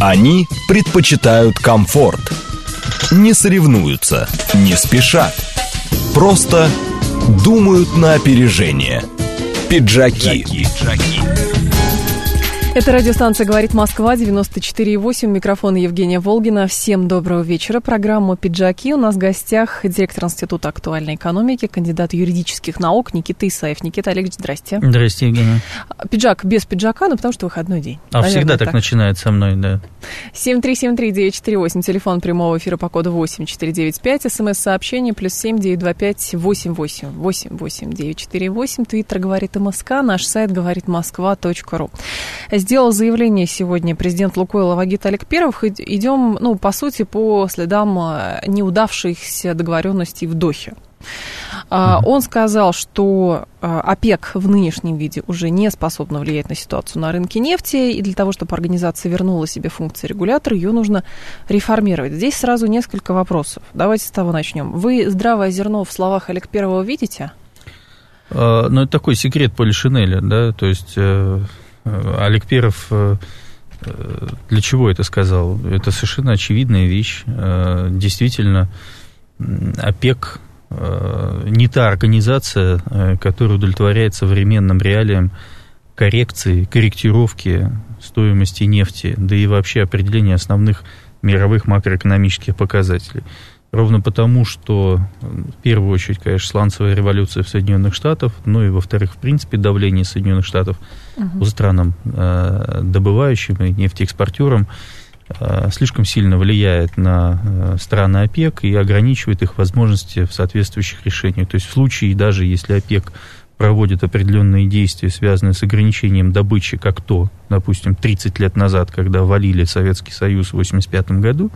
Они предпочитают комфорт. Не соревнуются, не спешат. Просто думают на опережение. Пиджаки. Это радиостанция «Говорит Москва», 94,8. Микрофон Евгения Волгина. Всем доброго вечера. Программа «Пиджаки». У нас в гостях директор Института актуальной экономики, кандидат юридических наук Никита Исаев. Никита Олегович, здрасте. Здрасте, Евгения. Пиджак без пиджака, потому что выходной день. Наверное, всегда так начинает со мной, да. 7373948, телефон прямого эфира по коду 8495, смс-сообщение +7 925 88 88 948, твиттер «Говорит МСК», наш сайт говоритмосква.ру. Сделал заявление сегодня президент «Лукойла» Вагит Аликперов. Идем, по сути, по следам неудавшихся договоренностей в Дохе. Он сказал, что ОПЕК в нынешнем виде уже не способна влиять на ситуацию на рынке нефти, и для того, чтобы организация вернула себе функции регулятора, ее нужно реформировать. Здесь сразу несколько вопросов. Давайте с того начнем. Вы здравое зерно в словах Аликперова видите? Это такой секрет полишинеля, да, то есть... Аликперов для чего это сказал? Это совершенно очевидная вещь. Действительно, ОПЕК не та организация, которая удовлетворяет современным реалиям корректировки стоимости нефти, да и вообще определения основных мировых макроэкономических показателей. Ровно потому, что, в первую очередь, конечно, сланцевая революция в Соединенных Штатах, и, во-вторых, в принципе, давление Соединенных Штатов по странам, добывающим и нефтеэкспортерам, слишком сильно влияет на страны ОПЕК и ограничивает их возможности в соответствующих решениях. То есть в случае, даже если ОПЕК проводит определенные действия, связанные с ограничением добычи, как то, допустим, 30 лет назад, когда валили Советский Союз в 1985 году,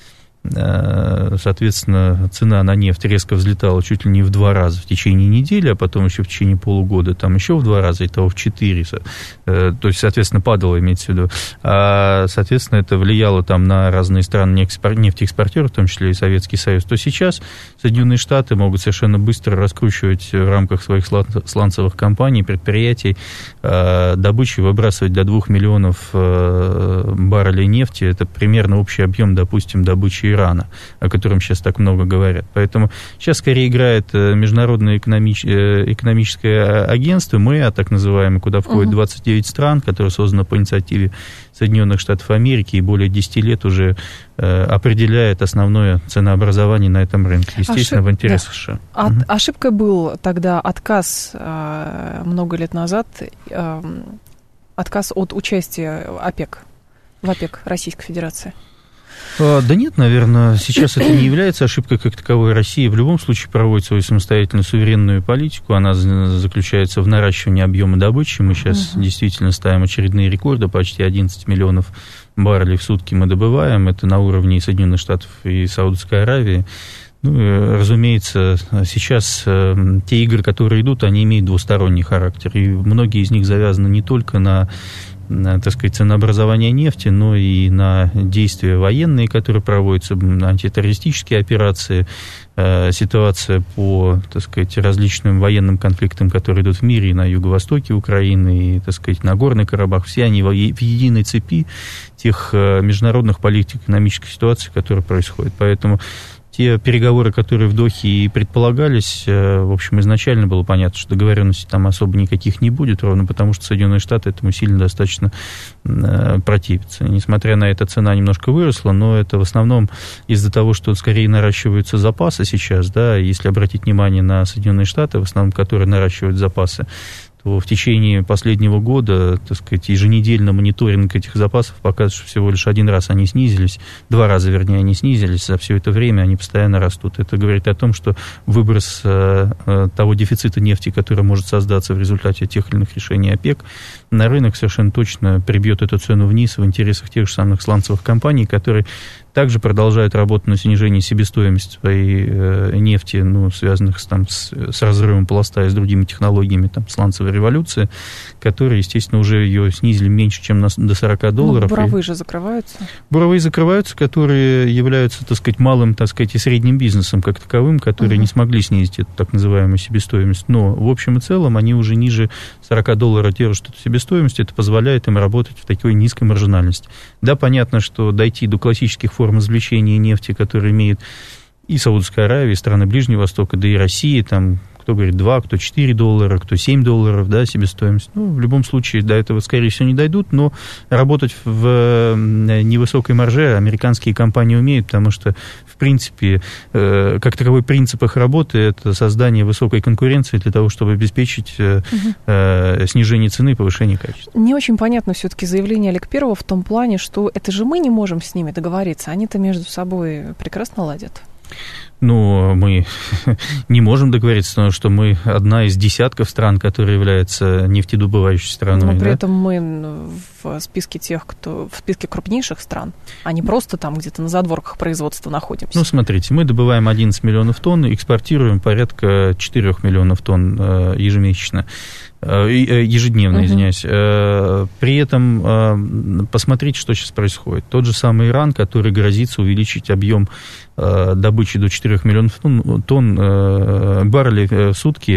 соответственно, цена на нефть резко взлетала чуть ли не в 2 раза в течение недели, а потом еще в течение полугода, там еще в 2 раза, итого в 4. То есть, соответственно, падало, имеется в виду. Соответственно, это влияло там на разные страны нефтеэкспортеров, в том числе и Советский Союз. То сейчас Соединенные Штаты могут совершенно быстро раскручивать в рамках своих сланцевых компаний, предприятий добычу, выбрасывать до 2 миллионов баррелей нефти. Это примерно общий объем, допустим, добычи Ирана, о котором сейчас так много говорят. Поэтому сейчас скорее играет Международное экономическое агентство, МЭА, так называемое, куда входит 29 стран, которое создано по инициативе Соединенных Штатов Америки и более 10 лет уже определяет основное ценообразование на этом рынке, естественно, в интересах США. Ошибкой был тогда отказ много лет назад, отказ от участия в ОПЕК Российской Федерации. Да нет, наверное, сейчас это не является ошибкой как таковой. Россия в любом случае проводит свою самостоятельную суверенную политику. Она заключается в наращивании объема добычи. Мы сейчас действительно ставим очередные рекорды. Почти 11 миллионов баррелей в сутки мы добываем. Это на уровне Соединенных Штатов и Саудовской Аравии. Разумеется, сейчас те игры, которые идут, они имеют двусторонний характер. И многие из них завязаны не только на так сказать, ценообразование нефти, но и на действия военные, которые проводятся, на антитеррористические операции, ситуация по, так сказать, различным военным конфликтам, которые идут в мире, и на юго-востоке Украины, и, так сказать, на Горный Карабах, все они в единой цепи тех международных политико-экономических ситуаций, которые происходят. Поэтому те переговоры, которые в Дохе и предполагались, в общем, изначально было понятно, что договоренностей там особо никаких не будет, ровно потому что Соединенные Штаты этому сильно достаточно противятся. Несмотря на это, цена немножко выросла, но это в основном из-за того, что скорее наращиваются запасы сейчас, да, если обратить внимание на Соединенные Штаты, в основном, которые наращивают запасы, то в течение последнего года, так сказать, еженедельно мониторинг этих запасов показывает, что всего лишь 1 раз они снизились, 2 раза, вернее, они снизились, за все это время они постоянно растут. Это говорит о том, что выброс того дефицита нефти, который может создаться в результате тех или иных решений ОПЕК, на рынок совершенно точно прибьет эту цену вниз в интересах тех же самых сланцевых компаний, которые также продолжают работать на снижении себестоимости своей нефти, связанных с разрывом пласта и с другими технологиями, сланцевой революции, которые, естественно, уже ее снизили меньше, чем до $40. Но буровые же закрываются. Буровые закрываются, которые являются, так сказать, малым, так сказать, и средним бизнесом как таковым, которые не смогли снизить эту так называемую себестоимость. Но в общем и целом они уже ниже $40 держат эту себестоимость. Это позволяет им работать в такой низкой маржинальности. Да, понятно, что дойти до классических форм извлечения нефти, которые имеют и Саудовская Аравия, и страны Ближнего Востока, да и Россия, там, кто говорит $2, кто $4, кто $7, да, себестоимость. Ну, в любом случае, до этого, скорее всего, не дойдут, но работать в невысокой марже американские компании умеют, потому что, в принципе, как таковой принцип их работы – это создание высокой конкуренции для того, чтобы обеспечить снижение цены и повышение качества. Не очень понятно все-таки заявление Олега Первого в том плане, что это же мы не можем с ними договориться, они-то между собой прекрасно ладят. Ну, мы не можем договориться, потому что мы одна из десятков стран, которая является нефтедобывающей страной. Но при этом мы в списке тех, кто в списке крупнейших стран, а не просто там где-то на задворках производства находимся. Ну, смотрите, мы добываем 11 миллионов тонн, экспортируем порядка 4 миллионов тонн ежемесячно. Ежедневно, извиняюсь. При этом посмотрите, что сейчас происходит. Тот же самый Иран, который грозится увеличить объем добычи до 4 миллионов тонн баррелей в сутки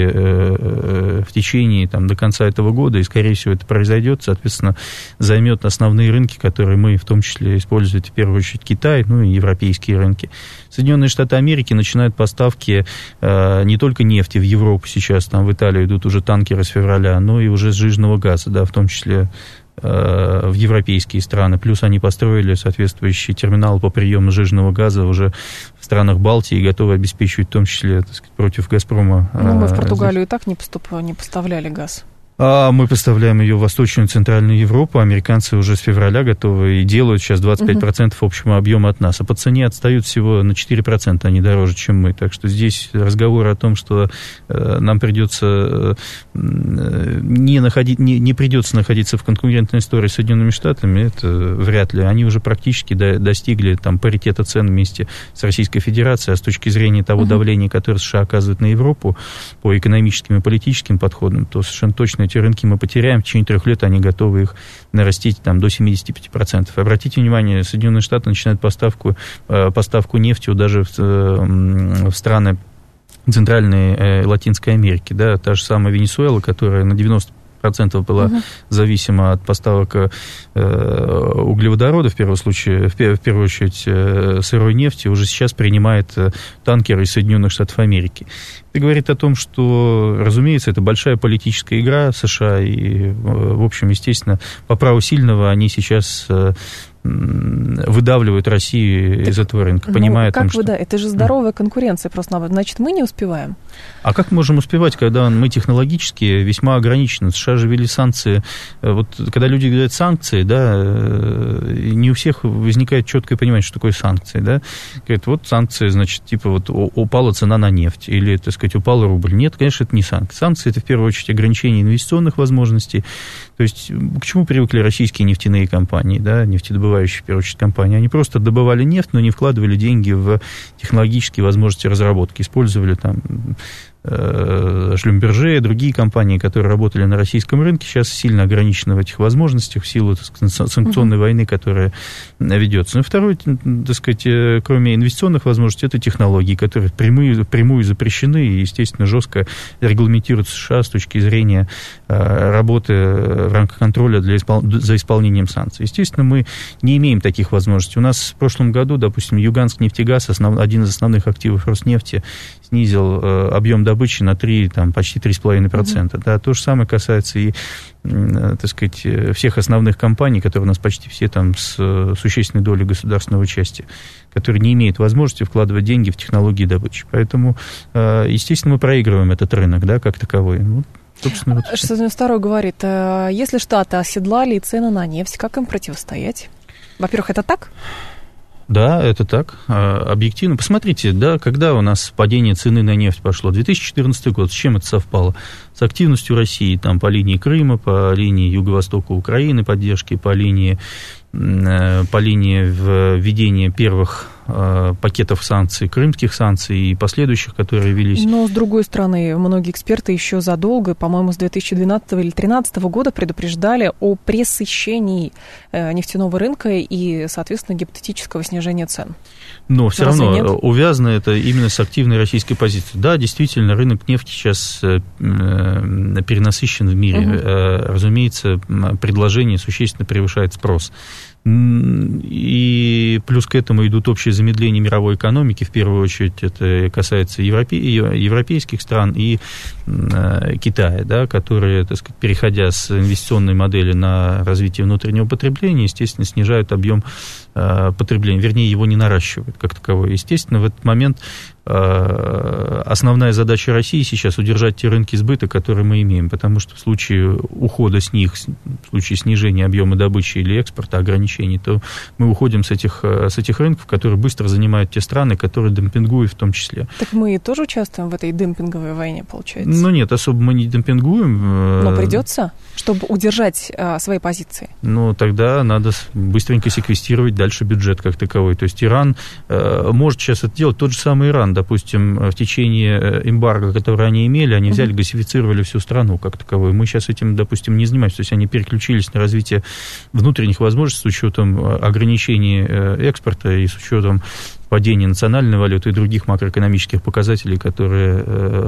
в течение до конца этого года, и, скорее всего, это произойдет, соответственно, займет основные рынки, которые мы в том числе используем, в первую очередь Китай, ну и европейские рынки. Соединенные Штаты Америки начинают поставки не только нефти в Европу сейчас, там в Италию идут уже танкеры с февраля, но и уже сжиженного газа, да, в том числе в европейские страны. Плюс они построили соответствующий терминал по приему сжиженного газа уже в странах Балтии и готовы обеспечивать в том числе, так сказать, против «Газпрома». Но мы в Португалию и так не поставляли газ. Мы поставляем ее в Восточную и Центральную Европу. Американцы уже с февраля готовы и делают сейчас 25% общего объема от нас. А по цене отстают всего на 4%, они дороже, чем мы. Так что здесь разговор о том, что нам придется не придется находиться в конкурентной истории с Соединенными Штатами, это вряд ли. Они уже практически достигли там паритета цен вместе с Российской Федерацией. А с точки зрения того давления, которое США оказывает на Европу по экономическим и политическим подходам, то совершенно точно эти рынки мы потеряем, в течение 3 лет они готовы их нарастить там, до 75%. Обратите внимание, Соединенные Штаты начинают поставку нефти даже в страны Центральной и Латинской Америки. Да, та же самая Венесуэла, которая на 90% была зависима от поставок углеводородов, в первую очередь сырой нефти, уже сейчас принимает танкеры из Соединенных Штатов Америки. Это говорит о том, что, разумеется, это большая политическая игра США, и, в общем, естественно, по праву сильного они сейчас выдавливают Россию из этого рынка, понимая, что... Это же здоровая конкуренция просто, значит, мы не успеваем. А как можем успевать, когда мы технологически весьма ограничены? США же ввели санкции. Вот когда люди говорят санкции, да, не у всех возникает четкое понимание, что такое санкции, да. Говорят, вот санкции, значит, типа вот упала цена на нефть или, так сказать, упал рубль. Нет, конечно, это не санкции. Санкции – это в первую очередь ограничение инвестиционных возможностей. То есть к чему привыкли российские нефтяные компании, да, нефтедобывающие, в первую очередь, компании? Они просто добывали нефть, но не вкладывали деньги в технологические возможности разработки, использовали там Шлюмберже и другие компании, которые работали на российском рынке, сейчас сильно ограничены в этих возможностях в силу, так сказать, санкционной войны, которая ведется. Ну, второе, так сказать, кроме инвестиционных возможностей, это технологии, которые впрямую запрещены и, естественно, жестко регламентируют США с точки зрения работы в рамках контроля за исполнением санкций. Естественно, мы не имеем таких возможностей. У нас в прошлом году, допустим, Юганск-нефтегаз, один из основных активов Роснефти, снизил объем добычи на почти 3,5%. Да, то же самое касается и, так сказать, всех основных компаний, которые у нас почти все там с существенной долей государственного участия, которые не имеют возможности вкладывать деньги в технологии добычи. Поэтому, естественно, мы проигрываем этот рынок, да, как таковой. Ну, собственно, вот. 62-й говорит, если Штаты оседлали цены на нефть, как им противостоять? Во-первых, это так? Да, это так, объективно. Посмотрите, да, когда у нас падение цены на нефть пошло? 2014 год, с чем это совпало? С активностью России там, по линии Крыма, по линии юго-востока Украины поддержки, по линии введения первых пакетов санкций, крымских санкций и последующих, которые велись. Но, с другой стороны, многие эксперты еще задолго, по-моему, с 2012 или 2013 года предупреждали о пресыщении нефтяного рынка и, соответственно, гипотетического снижения цен. Но все равно увязано это именно с активной российской позицией. Да, действительно, рынок нефти сейчас перенасыщен в мире. Разумеется, предложение существенно превышает спрос. И плюс к этому идут общие замедления мировой экономики, в первую очередь это касается европейских стран и Китая, да, которые, так сказать, переходя с инвестиционной модели на развитие внутреннего потребления, естественно, снижают объем потребления, вернее, его не наращивают как таковой. Естественно, в этот момент основная задача России сейчас удержать те рынки сбыта, которые мы имеем, потому что в случае ухода с них, в случае снижения объема добычи или экспорта, ограничений, то мы уходим с этих рынков, которые быстро занимают те страны, которые демпингуют в том числе. Так мы тоже участвуем в этой демпинговой войне, получается? Ну нет, особо мы не демпингуем. Но придется, чтобы удержать свои позиции? Ну, тогда надо быстренько секвестировать дальше бюджет как таковой. То есть Иран может сейчас это делать, тот же самый Иран, допустим, в течение эмбарго, которое они имели, они взяли, газифицировали всю страну как таковую. Мы сейчас этим, допустим, не занимаемся. То есть они переключились на развитие внутренних возможностей с учетом ограничений экспорта и с учетом падения национальной валюты и других макроэкономических показателей, которые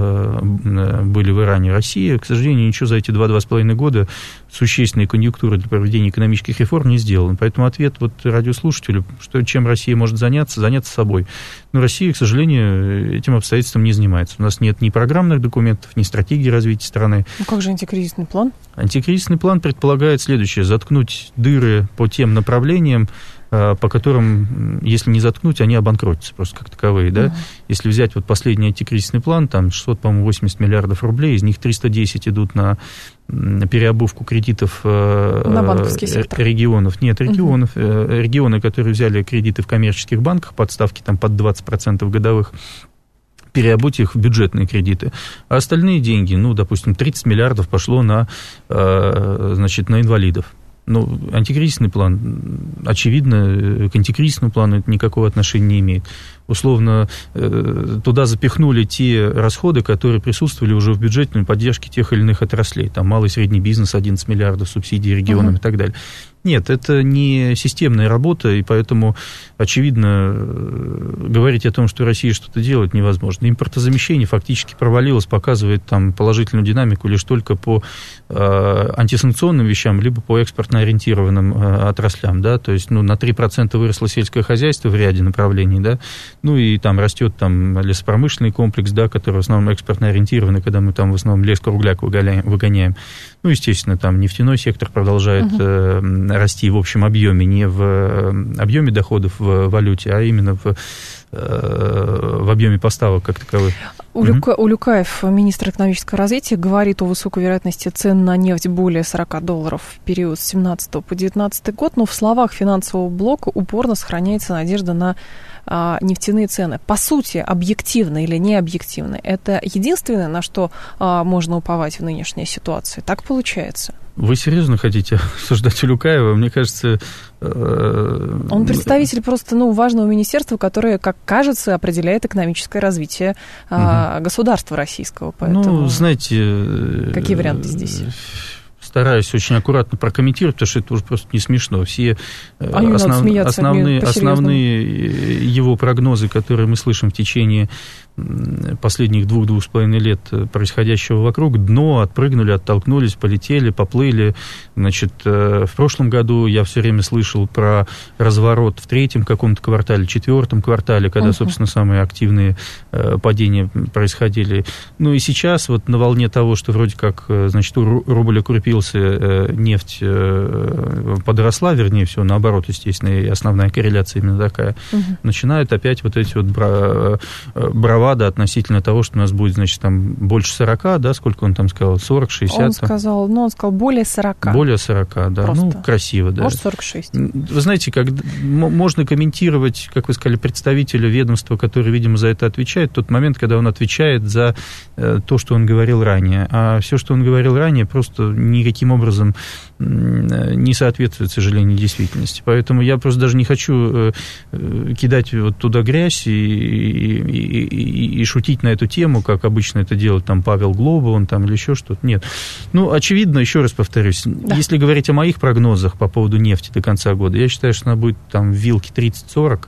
были в Иране. Россия, к сожалению, ничего за эти 2-2,5 года существенной конъюнктуры для проведения экономических реформ не сделала. Поэтому ответ вот радиослушателю, чем Россия может заняться собой. Но Россия, к сожалению, этим обстоятельством не занимается. У нас нет ни программных документов, ни стратегии развития страны. Ну как же антикризисный план? Антикризисный план предполагает следующее: заткнуть дыры по тем направлениям, по которым, если не заткнуть, они обанкротятся просто как таковые, да. Если взять вот последний антикризисный план, там 680 миллиардов рублей, из них 310 идут на переобувку кредитов на банковский сектор. Регионов. Нет, регионы, которые взяли кредиты в коммерческих банках под ставки там, под 20% годовых, переобуть их в бюджетные кредиты. А остальные деньги, ну, допустим, 30 миллиардов пошло на инвалидов. Ну, антикризисный план, очевидно, к антикризисному плану это никакого отношения не имеет. Условно, туда запихнули те расходы, которые присутствовали уже в бюджетной поддержке тех или иных отраслей. Там малый и средний бизнес, 11 миллиардов субсидий регионам и так далее. Нет, это не системная работа, и поэтому, очевидно, говорить о том, что Россия что-то делает, невозможно. Импортозамещение фактически провалилось, показывает там положительную динамику лишь только по антисанкционным вещам, либо по экспортно-ориентированным отраслям, да, то есть, ну, на 3% выросло сельское хозяйство в ряде направлений, да, ну, и там растет там лесопромышленный комплекс, да, который в основном экспортно-ориентированный, когда мы там в основном лес-кругляк выгоняем. Ну, естественно, там нефтяной сектор продолжает расти в общем объеме, не в объеме доходов в валюте, а именно в объеме поставок как таковых. Улюкаев, министр экономического развития, говорит о высокой вероятности цен на нефть более $40 в период с 2017 по 2019 год, но в словах финансового блока упорно сохраняется надежда на нефтяные цены. По сути, объективно или не объективно, это единственное, на что можно уповать в нынешней ситуации. Так получается? Вы серьезно хотите обсуждать Улюкаева? Мне кажется... Он представитель просто важного министерства, которое, как кажется, определяет экономическое развитие государства российского. Поэтому... Ну, знаете... Какие варианты здесь? Стараюсь очень аккуратно прокомментировать, потому что это уже просто не смешно. Все основные его прогнозы, которые мы слышим в течение последних 2-2,5 лет происходящего вокруг, дно, отпрыгнули, оттолкнулись, полетели, поплыли. Значит, в прошлом году я все время слышал про разворот в третьем каком-то квартале, четвертом квартале, когда, собственно, самые активные падения происходили. Ну и сейчас вот на волне того, что вроде как, значит, рубль укрепился, нефть подросла, вернее всего, наоборот, естественно, и основная корреляция именно такая, начинают опять вот эти вот бравады бравада относительно того, что у нас будет, значит, там больше 40, да, сколько он там сказал, 40, 60? Он сказал более 40. Более 40, да, просто. Ну, красиво, да. Может, 46. Вы знаете, можно комментировать, как вы сказали, представителя ведомства, который, видимо, за это отвечает, тот момент, когда он отвечает за то, что он говорил ранее. А все, что он говорил ранее, просто никаким образом не соответствует, к сожалению, действительности. Поэтому я просто даже не хочу кидать вот туда грязь и шутить на эту тему, как обычно это делает там Павел Глоба, он там или еще что-то. Нет. Ну, очевидно, еще раз повторюсь, да. Если говорить о моих прогнозах по поводу нефти до конца года, я считаю, что она будет там в вилке 30-40.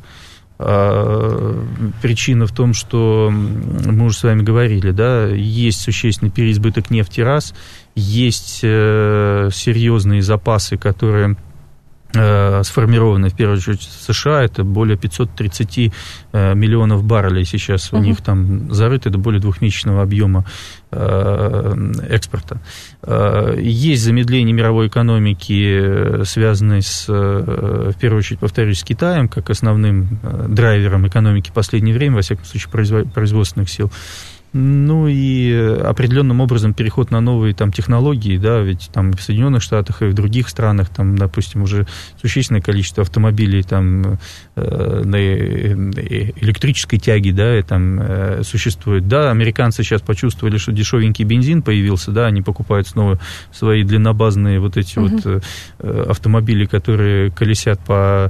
Причина в том, что мы уже с вами говорили, да, есть существенный переизбыток нефти раз, есть серьезные запасы, которые сформированы, в первую очередь, в США, это более 530 миллионов баррелей сейчас у них там зарыто, это более двухмесячного объема экспорта. Есть замедление мировой экономики, связанное в первую очередь, повторюсь, с Китаем, как основным драйвером экономики в последнее время, во всяком случае, производственных сил. Ну и определенным образом переход на новые там технологии, да, ведь там в Соединенных Штатах и в других странах, там, допустим, уже существенное количество автомобилей там на электрической тяге, да, и там существует. Да, американцы сейчас почувствовали, что дешевенький бензин появился, да, они покупают снова свои длиннобазные вот эти вот автомобили, которые колесят по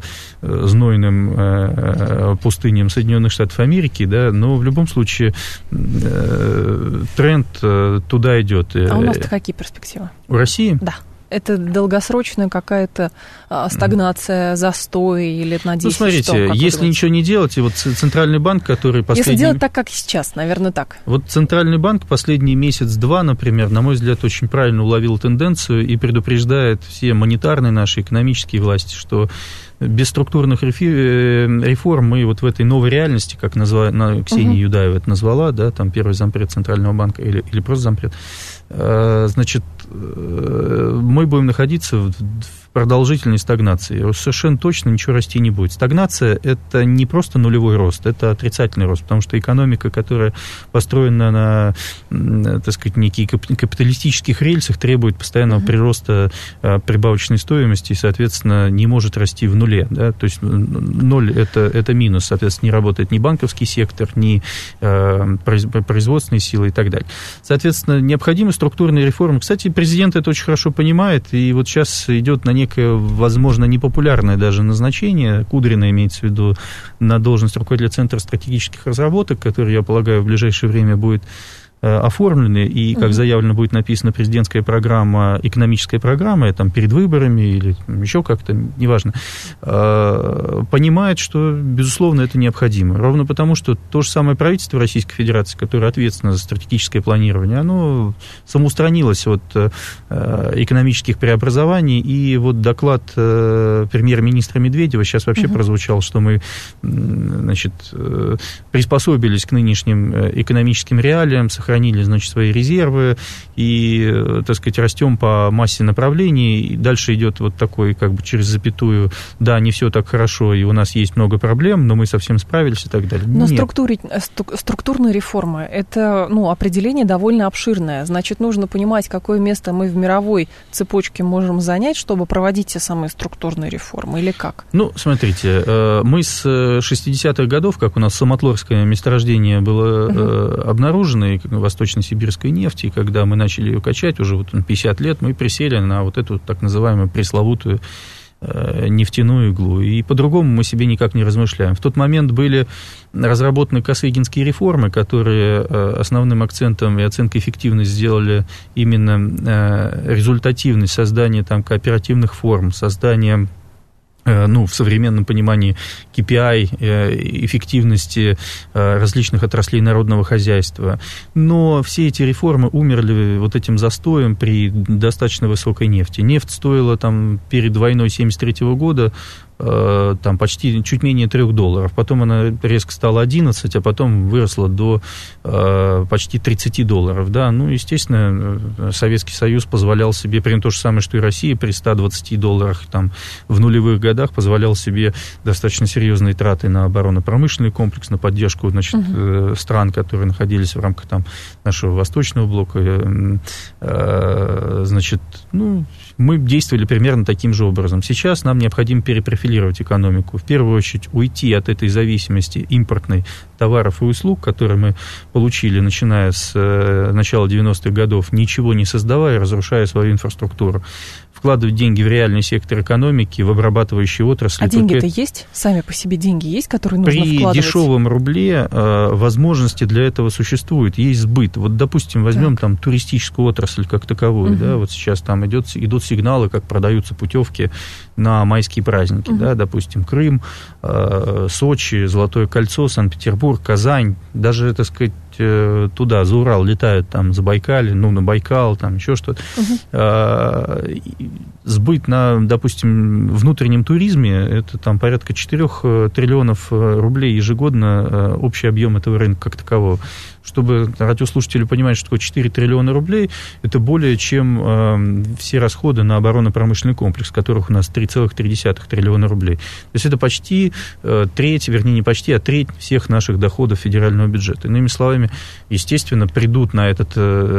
знойным пустыням Соединенных Штатов Америки, да, но в любом случае тренд туда идет. А у нас-то какие перспективы? У России? Да. Это долгосрочная какая-то стагнация, застой или на 10? Ну, смотрите, если ничего не делать, и вот Центральный банк, который Если делать так, как сейчас, наверное, так. Вот Центральный банк последний месяц-два, например, на мой взгляд, очень правильно уловил тенденцию и предупреждает все монетарные наши экономические власти, что без структурных реформ мы вот в этой новой реальности, как Ксения Юдаева это назвала, да, там первый зампред Центрального банка или просто зампред, значит, мы будем находиться в продолжительной стагнации. Совершенно точно ничего расти не будет. Стагнация – это не просто нулевой рост, это отрицательный рост, потому что экономика, которая построена на, так сказать, неких капиталистических рельсах, требует постоянного прироста прибавочной стоимости и, соответственно, не может расти в нуле. Да? То есть ноль – это минус, соответственно, не работает ни банковский сектор, ни производственные силы и так далее. Соответственно, необходимы структурные реформы. Кстати, президент это очень хорошо понимает, и вот сейчас идет на некое, возможно, непопулярное даже назначение, Кудрина имеется в виду, на должность руководителя Центра стратегических разработок, который, я полагаю, в ближайшее время будет оформлены, и, как заявлено, будет написана президентская программа, экономическая программа, там, перед выборами или еще как-то, неважно, понимает, что, безусловно, это необходимо. Ровно потому, что то же самое правительство Российской Федерации, которое ответственно за стратегическое планирование, оно самоустранилось от экономических преобразований, и вот доклад премьер-министра Медведева сейчас вообще прозвучал, что мы, значит, приспособились к нынешним экономическим реалиям, сохранили, значит, свои резервы и, так сказать, растем по массе направлений. И дальше идет вот такой, как бы через запятую, да, не все так хорошо, и у нас есть много проблем, но мы совсем справились и так далее. Но структурные реформы, это, определение довольно обширное. Значит, нужно понимать, какое место мы в мировой цепочке можем занять, чтобы проводить те самые структурные реформы, или как? Ну, смотрите, мы с 60-х годов, как у нас Самотлорское месторождение было обнаружено, и восточно-сибирской нефти, и когда мы начали ее качать, уже вот 50 лет, мы присели на вот эту так называемую пресловутую нефтяную иглу. И по-другому мы себе никак не размышляем. В тот момент были разработаны косыгинские реформы, которые основным акцентом и оценкой эффективности сделали именно результативность создания там кооперативных форм, создания, в современном понимании KPI, эффективности различных отраслей народного хозяйства. Но все эти реформы умерли вот этим застоем при достаточно высокой нефти. Нефть стоила там перед войной 1973 года там почти чуть менее $3. Потом она резко стала 11, а потом выросла до почти $30. Да? Ну, естественно, Советский Союз позволял себе, примерно то же самое, что и Россия, при $120 там, в нулевых годах годах позволял себе достаточно серьезные траты на оборонно-промышленный комплекс, на поддержку, значит, стран, которые находились в рамках там нашего Восточного блока. Значит, ну, мы действовали примерно таким же образом. Сейчас нам необходимо перепрофилировать экономику. В первую очередь уйти от этой зависимости импортной товаров и услуг, которые мы получили, начиная с начала 90-х годов, ничего не создавая, разрушая свою инфраструктуру. Вкладывать деньги в реальный сектор экономики, в обрабатывающие отрасли. А деньги-то есть? Сами по себе деньги есть, которые нужно вкладывать? При дешевом рубле возможности для этого существуют. Есть сбыт. Вот, допустим, возьмем там туристическую отрасль как таковую. Да, вот сейчас там идут сигналы, как продаются путевки на майские праздники. Да, допустим, Крым, Сочи, Золотое кольцо, Санкт-Петербург, Казань. Даже, так сказать, туда, за Урал летают, там, за Байкале, ну, на Байкал, там, еще что-то. Сбыт на, допустим, внутреннем туризме, это там порядка 4 триллионов рублей ежегодно общий объем этого рынка как такового. Чтобы радиослушатели понимали, что такое 4 триллиона рублей, это более чем все расходы на оборонно-промышленный комплекс, которых у нас 3,3 триллиона рублей. То есть это почти треть, вернее, не почти, а треть всех наших доходов федерального бюджета. Иными словами, естественно, придут на этот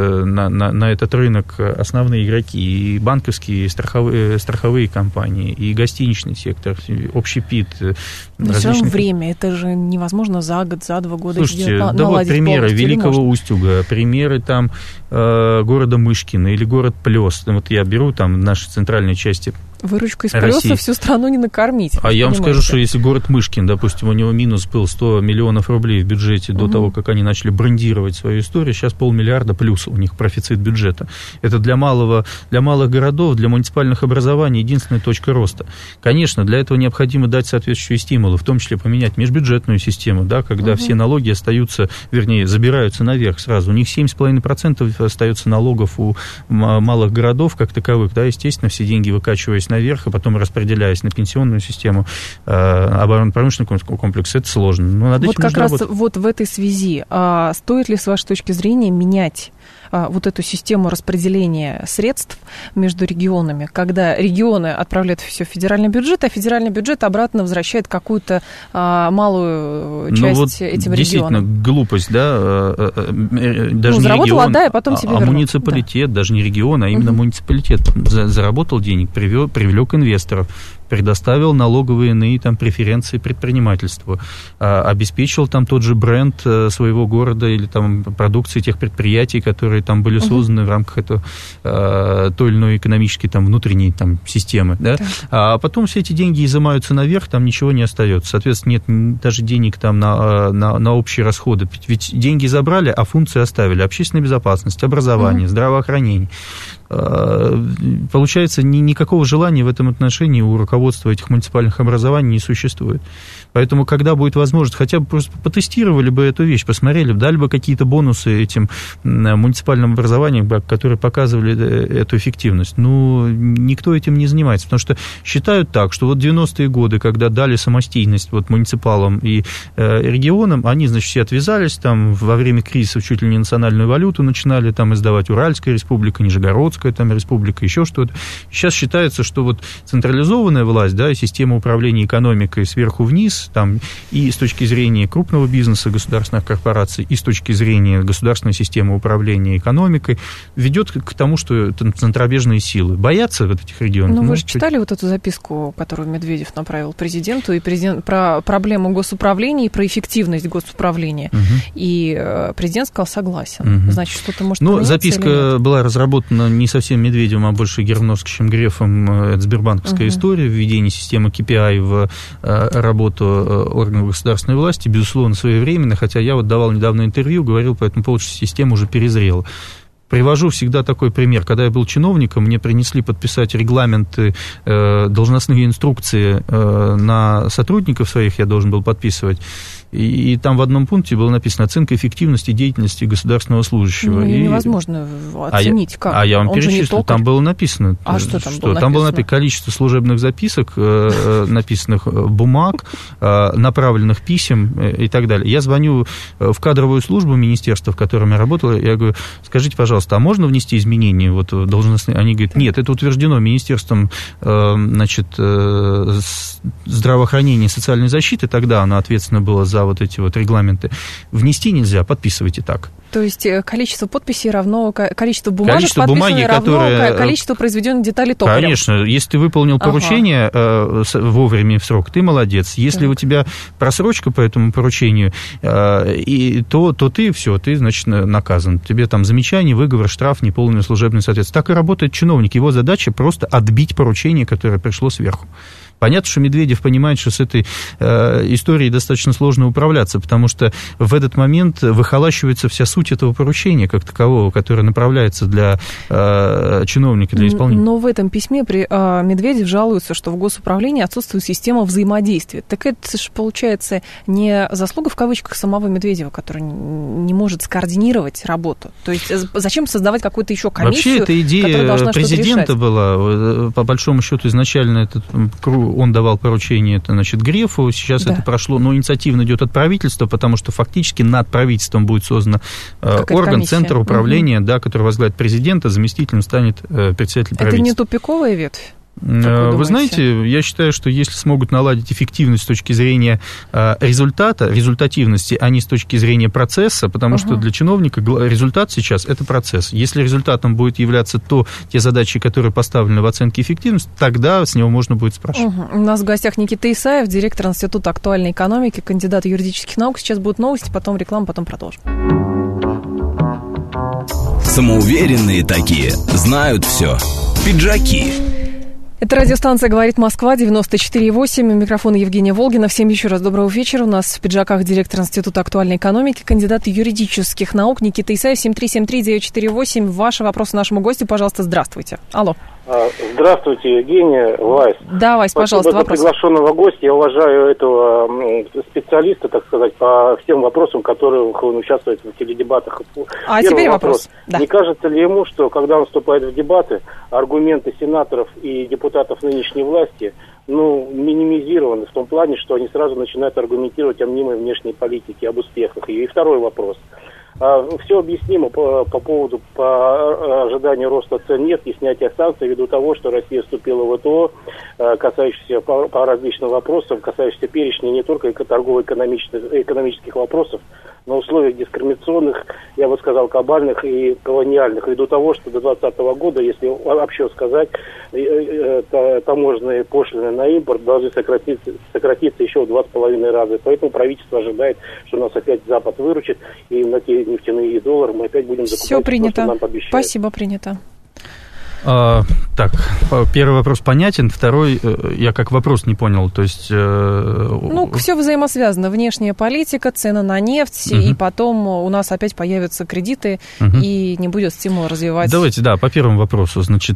рынок основные игроки, и банковские, и страховые компании, и гостиничный сектор, общепит. Но все равно время, это же невозможно за год, за 2 года. Слушайте, да вот примеры Великого Устюга, примеры там города Мышкина или город Плёс. Вот я беру там в нашей центральной части выручку из Плёса всю страну не накормить. А я вам скажу, что если город Мышкин, допустим, у него минус был 100 миллионов рублей в бюджете до того, как они начали брендировать свою историю, сейчас 500 миллиарда плюс у них профицит бюджета. Это для малых городов, для муниципальных образований единственная точка роста. Конечно, для этого необходимо дать соответствующие стимулы, в том числе поменять межбюджетную систему, да, когда все налоги остаются, вернее, забираются наверх сразу. У них 7,5% остается налогов у малых городов как таковых, да, естественно, все деньги выкачиваясь наверх, и потом распределяясь на пенсионную систему, оборонно-промышленный комплекс, это сложно. Но над вот как раз вот в этой связи, стоит ли, с вашей точки зрения, менять вот эту систему распределения средств между регионами, когда регионы отправляют все в федеральный бюджет, а федеральный бюджет обратно возвращает какую-то малую часть вот этим действительно, регионам. Глупость, да, даже не заработал, регион, отдай, а потом себе вернут. Муниципалитет, да. Даже не регион, а именно муниципалитет заработал денег, привлек инвесторов, предоставил налоговые иные там преференции предпринимательству, обеспечил там тот же бренд своего города или там продукции тех предприятий, которые там были созданы в рамках этого той или иной экономической там внутренней там системы, да? А потом все эти деньги изымаются наверх, там ничего не остается. Соответственно, нет даже денег там на общие расходы. Ведь деньги забрали, а функции оставили. Общественная безопасность, образование, здравоохранение. Получается, никакого желания в этом отношении у руководства этих муниципальных образований не существует. Поэтому, когда будет возможность, хотя бы просто потестировали бы эту вещь, посмотрели, дали бы какие-то бонусы этим муниципальным образованиям, которые показывали эту эффективность. Ну, никто этим не занимается, потому что считают так, что вот 90-е годы, когда дали самостоятельность вот муниципалам и регионам, они, значит, все отвязались, там во время кризиса чуть ли не национальную валюту начинали там издавать Уральская республика, Нижегородская там республика, еще что-то. Сейчас считается, что вот централизованная власть, да, и система управления экономикой сверху вниз, там, и с точки зрения крупного бизнеса, государственных корпораций, и с точки зрения государственной системы управления экономикой, ведет к тому, что это центробежные силы. Боятся вот этих регионов. Ну, вы же читали вот эту записку, которую Медведев направил президенту, и про проблему госуправления и про эффективность госуправления. И президент сказал, согласен. Значит, что-то может поменяться. Записка была разработана не совсем Медведевым, а больше Герновским, Грефом. Это сбербанковская история, введение системы KPI в работу органов государственной власти, безусловно, своевременно, хотя я вот давал недавно интервью, говорил по этому поводу, что система уже перезрела. Привожу всегда такой пример. Когда я был чиновником, мне принесли подписать регламенты, должностные инструкции на сотрудников своих, я должен был подписывать. И там в одном пункте было написано «Оценка эффективности деятельности государственного служащего». Ну, невозможно оценить, как. А я вам перечислю, там было написано. А что там было написано? Там было написано количество служебных записок, написанных бумаг, направленных писем и так далее. Я звоню в кадровую службу министерства, в котором я работал, я говорю, скажите, пожалуйста, пожалуйста, а можно внести изменения вот должностные? Они говорят, нет, это утверждено Министерством, значит, здравоохранения и социальной защиты, тогда оно ответственно было за вот эти вот регламенты. Внести нельзя, подписывайте так. То есть количество подписей равно количество бумажек, подписанных равно количеству произведенных деталей токарем. Конечно, если ты выполнил поручение вовремя в срок, ты молодец. Если у тебя просрочка по этому поручению, то ты все, ты, значит, наказан. Тебе там замечание, выговор, штраф, неполное служебное соответствие. Так и работает чиновник. Его задача просто отбить поручение, которое пришло сверху. Понятно, что Медведев понимает, что с этой историей достаточно сложно управляться, потому что в этот момент выхолащивается вся суть этого поручения как такового, которое направляется для чиновника, для исполнителя. Но в этом письме Медведев жалуется, что в госуправлении отсутствует система взаимодействия. Так это же, получается, не заслуга в кавычках самого Медведева, который не может скоординировать работу. То есть зачем создавать какую-то еще комиссию, вообще, эта идея президента была, по большому счету, изначально этот он давал поручение, это, значит, Грефу, сейчас это прошло, но инициатива идет от правительства, потому что фактически над правительством будет создан орган, центр управления, который возглавит президента, заместителем станет председатель правительства. Это не тупиковая ветвь? Вы знаете, я считаю, что если смогут наладить эффективность с точки зрения результата, результативности, а не с точки зрения процесса, потому что для чиновника результат сейчас – это процесс. Если результатом будет являться те задачи, которые поставлены в оценке эффективности, тогда с него можно будет спрашивать. У нас в гостях Никита Исаев, директор Института актуальной экономики, кандидат юридических наук. Сейчас будут новости, потом реклама, потом продолжим. Самоуверенные такие, знают все. Пиджаки. Это радиостанция «Говорит Москва», 94,8. Микрофон Евгения Волгина. Всем еще раз доброго вечера. У нас в пиджаках директор Института актуальной экономики, кандидат юридических наук Никита Исаев, 7373948. Ваши вопросы нашему гостю, пожалуйста, здравствуйте. Алло. Здравствуйте, Евгения, Вайс. Да, Вайс, пожалуйста, вопрос. Спасибо за приглашенного гостя. Я уважаю этого специалиста, так сказать, по всем вопросам, в которых он участвует в теледебатах. А теперь вопрос. Да. Не кажется ли ему, что когда он вступает в дебаты, аргументы сенаторов и депутатов нынешней власти, минимизированы в том плане, что они сразу начинают аргументировать о мнимой внешней политике, об успехах ее? И второй вопрос. Все объяснимо по ожиданию роста цен нефти и снятия санкций ввиду того, что Россия вступила в ВТО, касающихся по различным вопросам, касающихся перечня не только торгово-экономических вопросов, но условиях дискриминационных, я бы сказал, кабальных и колониальных, ввиду того, что до 2020 года, если вообще сказать, таможенные пошлины на импорт должны сократиться еще в 2,5 раза. Поэтому правительство ожидает, что нас опять Запад выручит, и на те нефтяные доллары мы опять будем закупать. Все принято. То, что нам обещают. Спасибо, принято. Так, первый вопрос понятен, второй я как вопрос не понял, то есть... все взаимосвязано, внешняя политика, цены на нефть, и потом у нас опять появятся кредиты, и не будет стимула развивать... Давайте, по первому вопросу, значит...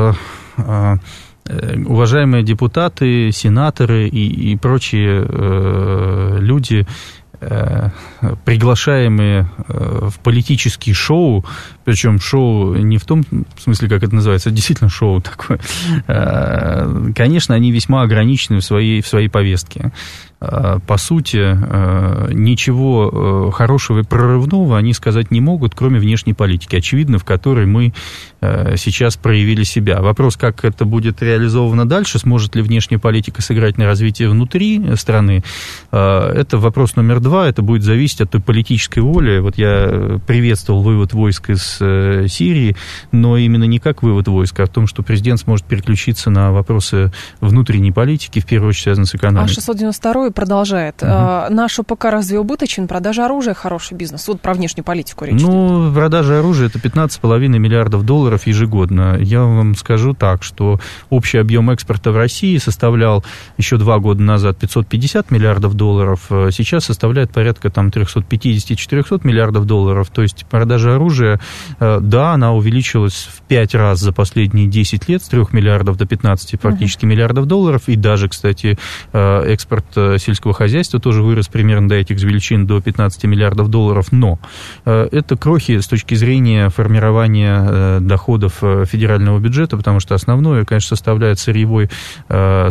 Уважаемые депутаты, сенаторы и прочие люди, приглашаемые в политические шоу, причем шоу не в том смысле, как это называется, это действительно шоу такое, конечно, они весьма ограничены в своей повестке. По сути, ничего хорошего и прорывного они сказать не могут, кроме внешней политики, очевидно, в которой мы сейчас проявили себя. Вопрос, как это будет реализовано дальше, сможет ли внешняя политика сыграть на развитие внутри страны, это вопрос номер 2, это будет зависеть от той политической воли. Вот я приветствовал вывод войск из Сирии, но именно не как вывод войск, а в том, что президент сможет переключиться на вопросы внутренней политики, в первую очередь связанные с экономикой. А 692 продолжает. Наш ОПК разве убыточен? Продажа оружия – хороший бизнес. Вот про внешнюю политику речь идет. Продажа оружия – это 15,5 миллиардов долларов ежегодно. Я вам скажу так, что общий объем экспорта в России составлял еще 2 года назад 550 миллиардов долларов, сейчас составляет порядка 350-400 миллиардов долларов. То есть продажа оружия, да, она увеличилась в 5 раз за последние 10 лет, с 3 миллиардов до 15 практически миллиардов долларов. И даже, кстати, экспорт сельского хозяйства тоже вырос примерно до этих величин, до 15 миллиардов долларов, но это крохи с точки зрения формирования доходов федерального бюджета, потому что основное, конечно, составляет сырьевой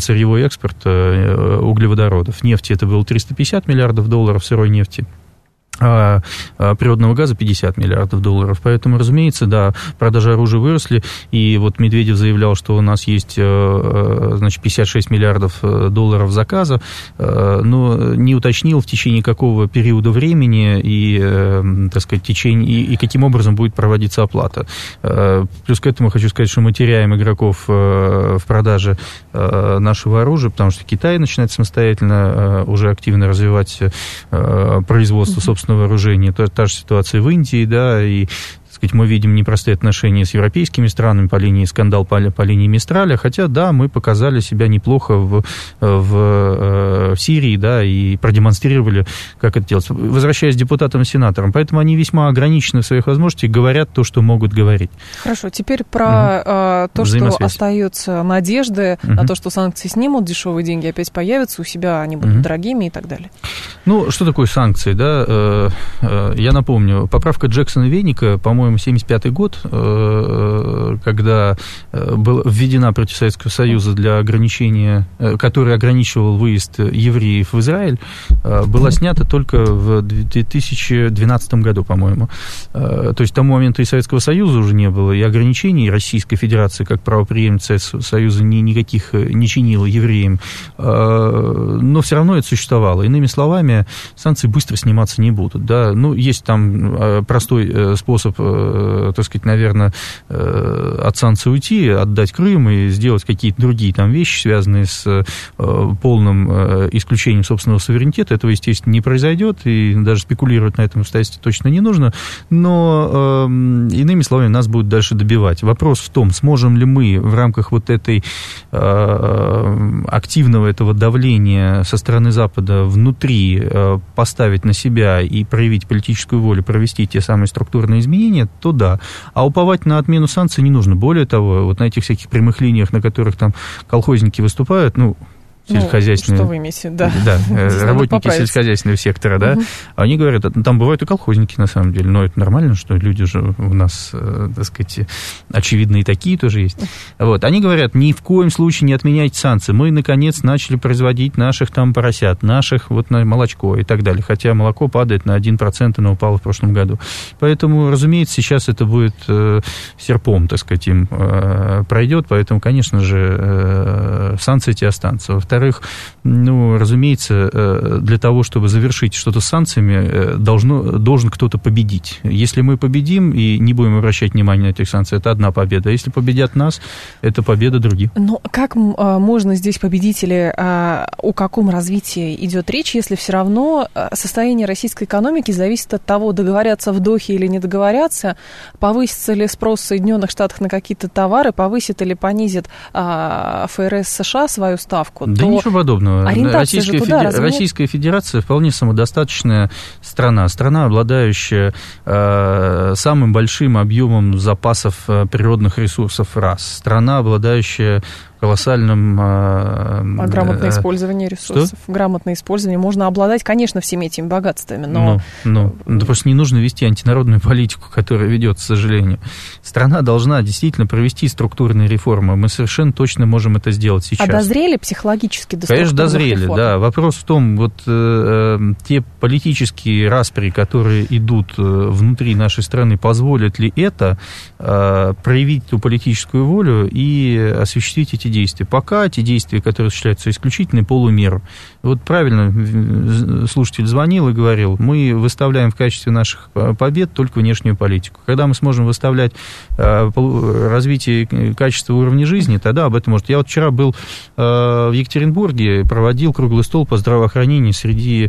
экспорт углеводородов. Нефти это было 350 миллиардов долларов сырой нефти. природного газа 50 миллиардов долларов. Поэтому, разумеется, да, продажи оружия выросли, и вот Медведев заявлял, что у нас есть, значит, 56 миллиардов долларов заказа, но не уточнил, в течение какого периода времени и, так сказать, и каким образом будет проводиться оплата. Плюс к этому хочу сказать, что мы теряем игроков в продаже нашего оружия, потому что Китай начинает самостоятельно уже активно развивать производство собственного вооружения. Та же ситуация в Индии, да, и, так сказать, мы видим непростые отношения с европейскими странами по линии скандал по линии Мистраля, хотя, да, мы показали себя неплохо в Сирии, да, и продемонстрировали, как это делать. Возвращаясь к депутатам и сенаторам, поэтому они весьма ограничены в своих возможностях, говорят то, что могут говорить. Хорошо, теперь про то, что остается надежды на то, что санкции снимут, дешевые деньги опять появятся, у себя они будут дорогими и так далее. Ну, что такое санкции, да? Я напомню, поправка Джексона-Веника, по-моему, 1975 год, когда была введена против Советского Союза для ограничения, который ограничивал выезд евреев в Израиль, была снята только в 2012 году, по-моему. То есть к тому моменту и Советского Союза уже не было, и ограничений Российской Федерации как правопреемницы Союза никаких не чинила евреям, но все равно это существовало. Иными словами, санкции быстро сниматься не будут. Да? Ну, есть там простой способ, так сказать, наверное, от санкций уйти, отдать Крым и сделать какие-то другие там вещи, связанные с полным исключением собственного суверенитета. Этого, естественно, не произойдет, и даже спекулировать на этом обстоятельстве точно не нужно. Но, иными словами, нас будут дальше добивать. Вопрос в том, сможем ли мы в рамках вот этой активного этого давления со стороны Запада внутри поставить на себя и проявить политическую волю, провести те самые структурные изменения, то да. А уповать на отмену санкций не нужно. Более того, вот на этих всяких прямых линиях, на которых там колхозники выступают, сельскохозяйственные... что вы имеете, да. Да, работники сельскохозяйственного сектора, да, они говорят, там бывают и колхозники, на самом деле, но это нормально, что люди же у нас, так сказать, очевидно, и такие тоже есть. Вот, они говорят, ни в коем случае не отменяйте санкции, мы, наконец, начали производить наших там поросят, наших вот на молочко и так далее, хотя молоко падает на 1%, но упало в прошлом году. Поэтому, разумеется, сейчас это будет серпом, так сказать, им пройдет, поэтому, конечно же, санкции эти останутся. Во-вторых, разумеется, для того, чтобы завершить что-то с санкциями, должен кто-то победить. Если мы победим и не будем обращать внимания на этих санкций, это одна победа. Если победят нас, это победа других. Но как можно здесь победить или о каком развитии идет речь, если все равно состояние российской экономики зависит от того, договорятся в Дохе или не договорятся, повысится ли спрос в Соединенных Штатах на какие-то товары, повысит или понизит ФРС США свою ставку? Да ничего подобного. Российская Федерация вполне самодостаточная страна. Страна, обладающая самым большим объемом запасов природных ресурсов, раз. Страна, обладающая колоссальным... грамотное использование ресурсов. Что? Грамотное использование. Можно обладать, конечно, всеми этими богатствами, но... Да просто не нужно вести антинародную политику, которая ведет, к сожалению. Страна должна действительно провести структурные реформы. Мы совершенно точно можем это сделать сейчас. А дозрели психологически до Конечно, дозрели, реформ? Да. Вопрос в том, вот те политические распри, которые идут внутри нашей страны, позволят ли это проявить ту политическую волю и осуществить эти действия. Пока те действия, которые осуществляются, исключительно полумеру. Вот правильно слушатель звонил и говорил, мы выставляем в качестве наших побед только внешнюю политику. Когда мы сможем выставлять развитие качества уровня жизни, тогда об этом может. Я вот вчера был в Екатеринбурге, проводил круглый стол по здравоохранению среди,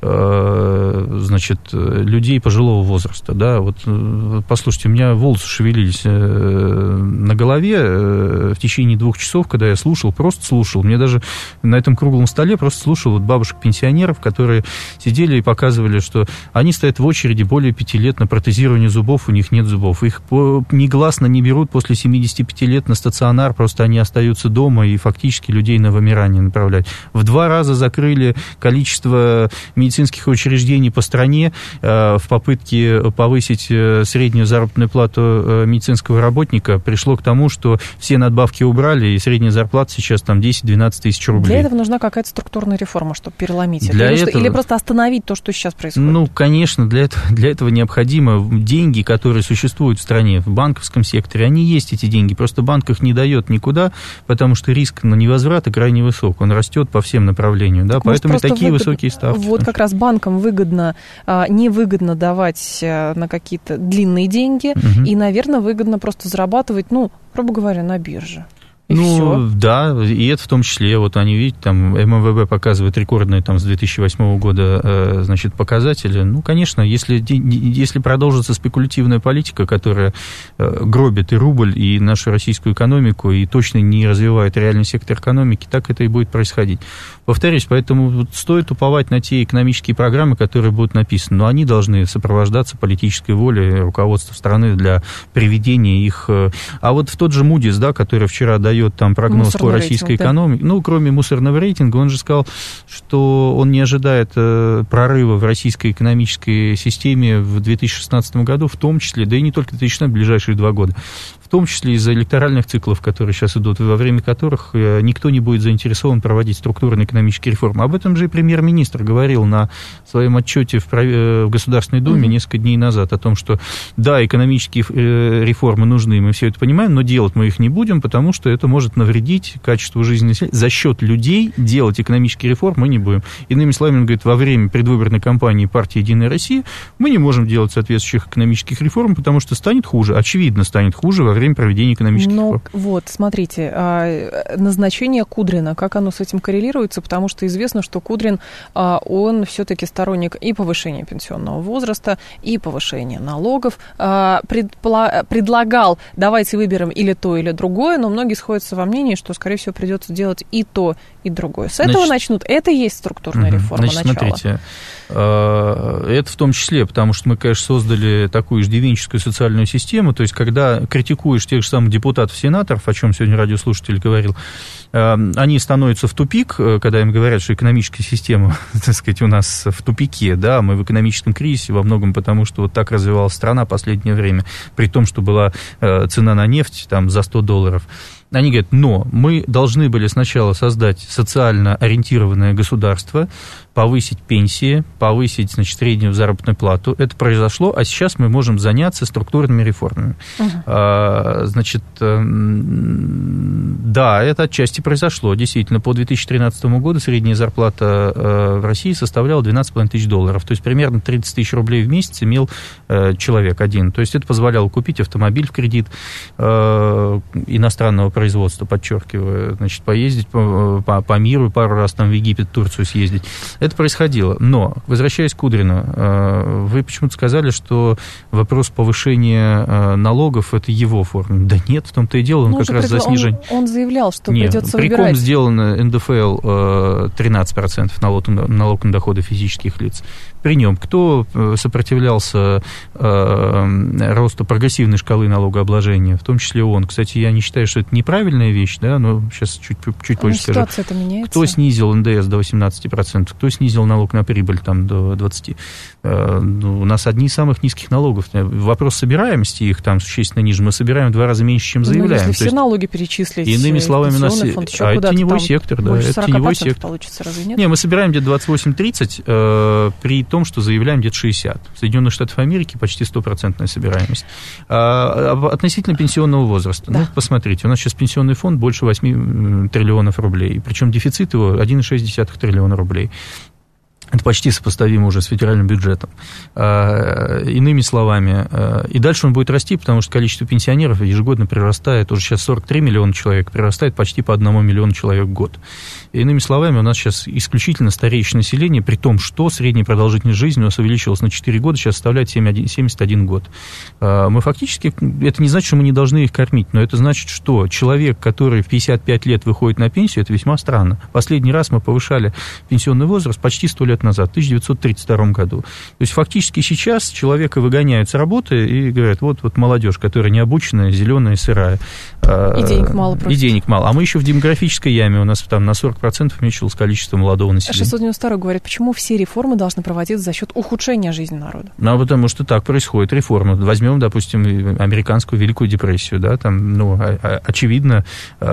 значит, людей пожилого возраста. Да, вот, послушайте, у меня волосы шевелились на голове в течение 2 часов, когда я слушал, просто слушал. Мне даже на этом круглом столе просто слушал вот бабушек-пенсионеров, которые сидели и показывали, что они стоят в очереди более 5 лет на протезирование зубов, у них нет зубов. Их негласно не берут после 75 лет на стационар, просто они остаются дома и фактически людей на вымирание направляют. В 2 раза закрыли количество медицинских учреждений по стране в попытке повысить среднюю заработную плату медицинского работника. Пришло к тому, что все надбавки убрали, и средняя средняя зарплата сейчас там 10-12 тысяч рублей. Для этого нужна какая-то структурная реформа, чтобы переломить это. Или просто остановить то, что сейчас происходит? Ну, конечно, для этого необходимо деньги, которые существуют в стране, в банковском секторе, они есть, эти деньги, просто банк их не дает никуда, потому что риск на невозврат крайне высок, он растет по всем направлениям, да, поэтому и такие высокие ставки. Вот как раз банкам невыгодно давать на какие-то длинные деньги, и, наверное, выгодно просто зарабатывать, грубо говоря, на бирже. Да, и это в том числе, вот они, видите, там МВБ показывает рекордные там с 2008 года, значит, показатели. Ну, конечно, если продолжится спекулятивная политика, которая гробит и рубль, и нашу российскую экономику, и точно не развивает реальный сектор экономики, так это и будет происходить. Повторюсь, поэтому стоит уповать на те экономические программы, которые будут написаны, но они должны сопровождаться политической волей руководства страны для приведения их. А вот в тот же Moody's, да, который вчера дает там прогноз по российской экономике, кроме мусорного рейтинга, он же сказал, что он не ожидает прорыва в российской экономической системе в 2016 году, в том числе, да и не только в 2016, в ближайшие 2 года, в том числе из-за электоральных циклов, которые сейчас идут, во время которых никто не будет заинтересован проводить структурные экономические реформы. Об этом же и премьер-министр говорил на своем отчете в Государственной Думе несколько дней назад, о том, что да, экономические реформы нужны, мы все это понимаем, но делать мы их не будем, потому что это может навредить качеству жизни населения. За счет людей делать экономические реформы мы не будем. Иными словами, он говорит, во время предвыборной кампании партии «Единая Россия» мы не можем делать соответствующих экономических реформ, потому что станет хуже, очевидно станет хуже во время проведения экономических реформ. Вот, смотрите, назначение Кудрина, как оно с этим коррелируется, потому что известно, что Кудрин, он все-таки сторонник и повышения пенсионного возраста, и повышения налогов, предлагал, давайте выберем или то, или другое, но многие сходятся во мнении, что, скорее всего, придется делать и то, и другое. С этого начнут. Это и есть структурная реформа начала. Смотрите, это в том числе, потому что мы, конечно, создали такую иждивенческую социальную систему, то есть, когда критикуешь тех же самых депутатов, сенаторов, о чем сегодня радиослушатель говорил, они становятся в тупик, когда им говорят, что экономическая система, так сказать, у нас в тупике, да, мы в экономическом кризисе во многом потому, что вот так развивалась страна в последнее время, при том, что была цена на нефть там за $100. Они говорят, но мы должны были сначала создать социально ориентированное государство, повысить пенсии, повысить, значит, среднюю заработную плату. Это произошло, а сейчас мы можем заняться структурными реформами. Значит, да, это отчасти произошло. Действительно, по 2013 году средняя зарплата в России составляла $12 500. То есть примерно 30 тысяч рублей в месяц имел человек один. То есть это позволяло купить автомобиль в кредит иностранного производства, подчеркиваю, значит, поездить по миру, пару раз там в Египет, Турцию съездить. Это происходило. Но, возвращаясь к Кудрину, вы почему-то сказали, что вопрос повышения налогов – это его форма. Да нет, в том-то и дело, он как раз за снижение. Он заявлял, что придется выбирать. При ком сделано НДФЛ 13% налог на доходы физических лиц? При нем кто сопротивлялся росту прогрессивной шкалы налогообложения? В том числе он. Кстати, я не считаю, что это неправильная вещь, да, но сейчас чуть позже скажу. Ситуация-то меняется. Кто снизил НДС до 18%, кто снизил налог на прибыль там, до 20%? У нас одни из самых низких налогов. Вопрос собираемости их там существенно ниже. Мы собираем в 2 раза меньше, чем заявляем. Если все налоги перечислить, иными словами, у нас это теневой сектор. Да, это теневой сектор. Получится, разве нет? Не, мы собираем где-то 28-30, при том, что заявляем где-то 60%. В Соединенных Штатах Америки почти 100% собираемость. Относительно пенсионного возраста. Да. Ну, посмотрите, у нас сейчас пенсионный фонд больше 8 триллионов рублей. Причем дефицит его 1,6 триллиона рублей. Это почти сопоставимо уже с федеральным бюджетом. Иными словами, и дальше он будет расти, потому что количество пенсионеров ежегодно прирастает, уже сейчас 43 миллиона человек, прирастает почти по 1 миллиону человек в год. Иными словами, у нас сейчас исключительно стареющее население, при том, что средняя продолжительность жизни у нас увеличилась на 4 года, сейчас составляет 71 год. Мы фактически, это не значит, что мы не должны их кормить, но это значит, что человек, который в 55 лет выходит на пенсию, это весьма странно. Последний раз мы повышали пенсионный возраст почти 100 лет лет назад, в 1932 году. То есть фактически сейчас человека выгоняют с работы и говорят, вот молодежь, которая необученная, зеленая, сырая. И денег мало просто. И денег мало. А мы еще в демографической яме, у нас там на 40% уменьшилось количество молодого населения. 692 говорит, почему все реформы должны проводиться за счет ухудшения жизни народа? Ну, потому что так происходит реформа. Возьмем, допустим, американскую Великую депрессию, да, там, очевидно,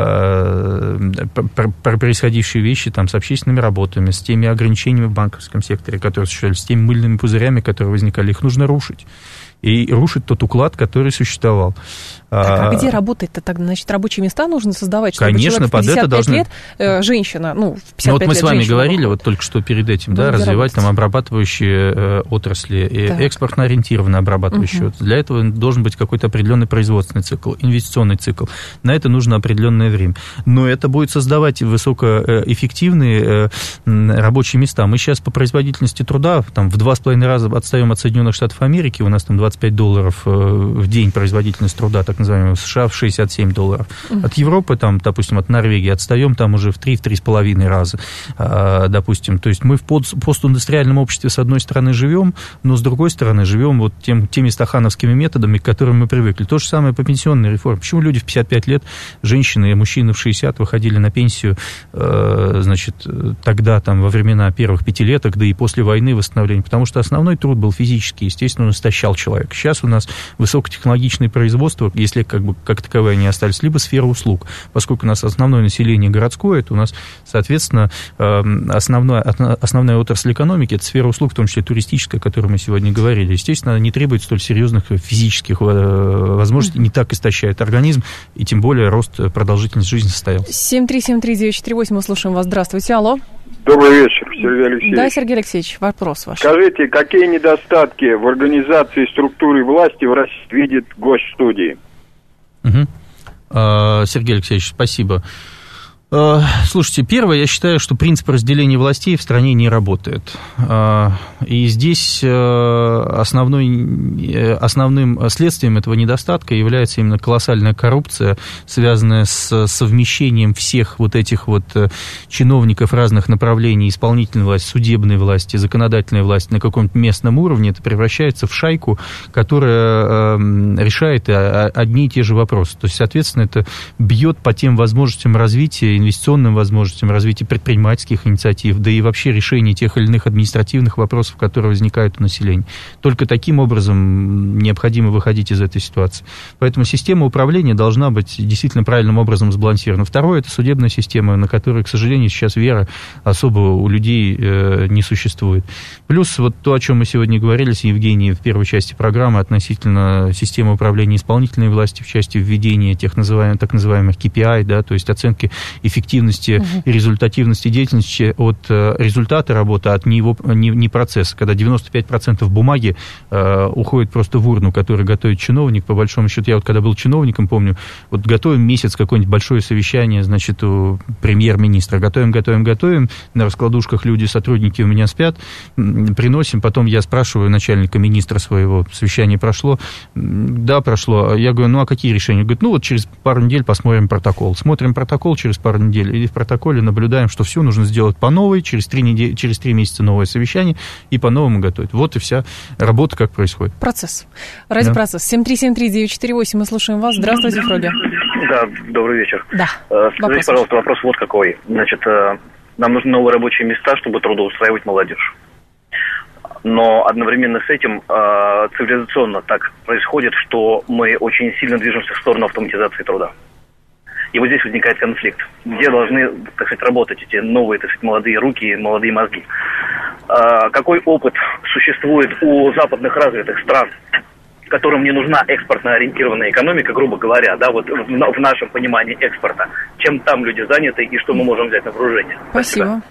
происходившие вещи там с общественными работами, с теми ограничениями в банковском секторе, которые существовали, с теми мыльными пузырями, которые возникали, их нужно рушить. И рушить тот уклад, который существовал. А где работать-то тогда? Значит, рабочие места нужно создавать, чтобы конечно, человек в 55 под это лет, женщина, в 55 лет вот мы с вами говорили, выходит. только что перед этим, развивать там обрабатывающие отрасли, экспортно ориентированные обрабатывающие отрасли. Для этого должен быть какой-то определенный производственный цикл, инвестиционный цикл. На это нужно определенное время. Но это будет создавать высокоэффективные рабочие места. Мы сейчас по производительности труда там, в 2,5 раза отстаем от Соединенных Штатов Америки, у нас там $25 в день производительность труда, так называемого, в США в $67. От Европы, там, допустим, от Норвегии отстаем там уже в 3-3,5 раза, допустим. То есть мы в постиндустриальном обществе, с одной стороны, живем, но с другой стороны, живем вот теми стахановскими методами, к которым мы привыкли. То же самое по пенсионной реформе. Почему люди в 55 лет, женщины и мужчины в 60 выходили на пенсию, значит, тогда, там, во времена первых пятилеток, да и после войны восстановления? Потому что основной труд был физический, естественно, он истощал человека. Сейчас у нас высокотехнологичное производство, если как таковые они остались, либо сфера услуг. Поскольку у нас основное население городское, это у нас, соответственно, основная отрасль экономики, это сфера услуг, в том числе туристическая, о которой мы сегодня говорили. Естественно, она не требует столь серьезных физических возможностей, не так истощает организм, и тем более рост продолжительности жизни состоялся. 7373948, мы слушаем вас. Здравствуйте, алло. Добрый вечер, Сергей Алексеевич. Да, Сергей Алексеевич, вопрос ваш. Скажите, какие недостатки в организации структуры власти в России видит гость студии? Сергей Алексеевич, спасибо. Слушайте, первое, я считаю, что принцип разделения властей в стране не работает. И здесь основным следствием этого недостатка является именно колоссальная коррупция, связанная с совмещением всех вот этих вот чиновников разных направлений, исполнительной власти, судебной власти, законодательной власти на каком-то местном уровне. Это превращается в шайку, которая решает одни и те же вопросы. То есть, соответственно, это бьет по тем возможностям развития, инвестиционным возможностям развития предпринимательских инициатив, да и вообще решения тех или иных административных вопросов, которые возникают у населения. Только таким образом необходимо выходить из этой ситуации. Поэтому система управления должна быть действительно правильным образом сбалансирована. Второе – это судебная система, на которую, к сожалению, сейчас вера особо у людей не существует. Плюс вот то, о чем мы сегодня говорили с Евгением в первой части программы относительно системы управления исполнительной власти в части введения так называемых KPI, да, то есть оценки эффективности и результативности деятельности от результата работы, от не процесса, когда 95% бумаги уходит просто в урну, которую готовит чиновник. По большому счету, я вот когда был чиновником, помню, вот готовим месяц какое-нибудь большое совещание, значит, у премьер-министра, готовим, на раскладушках люди, сотрудники у меня спят, приносим, потом я спрашиваю начальника министра своего, совещание прошло? Да, прошло. Я говорю, а какие решения? Он говорит, вот через пару недель посмотрим протокол. Смотрим протокол через пару недель, и в протоколе наблюдаем, что все нужно сделать по новой, через 3 месяца новое совещание, и по-новому готовить. Вот и вся работа, как происходит. Процесс. Процесс. 7373948, мы слушаем вас. Здравствуйте, Фроби. Да, добрый вечер. Да. Скажите, пожалуйста, вопрос вот какой. Значит, нам нужны новые рабочие места, чтобы трудоустраивать молодежь. Но одновременно с этим цивилизационно так происходит, что мы очень сильно движемся в сторону автоматизации труда. И вот здесь возникает конфликт. Где должны, так сказать, работать эти новые, так сказать, молодые руки, молодые мозги? Какой опыт существует у западных развитых стран, которым не нужна экспортно ориентированная экономика, грубо говоря, да, вот в нашем понимании экспорта? Чем там люди заняты и что мы можем взять на вооружение? Спасибо.